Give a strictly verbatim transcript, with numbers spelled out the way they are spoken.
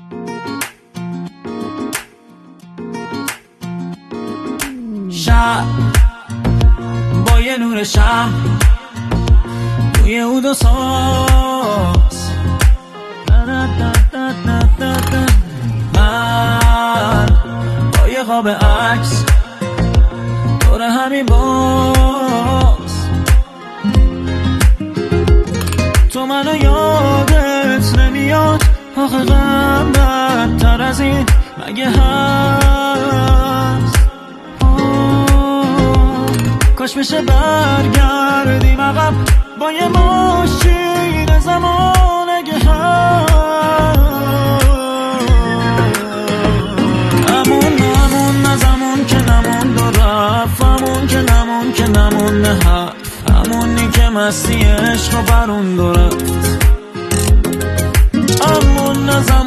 شب با یه نور شب روی اود و ساز، من با یه خواب عکس دور همین باز. تو منو یادت نمیاد آخه غم بدتر از این مگه هست؟ کاش بشه برگردیم عقب با یه ماشین زمان اگه هست. همون همون از همون که نمون دو رفت، همون که نمون که نمون نه حرف، همونی که مستی عشق و برون دو رفت. همون از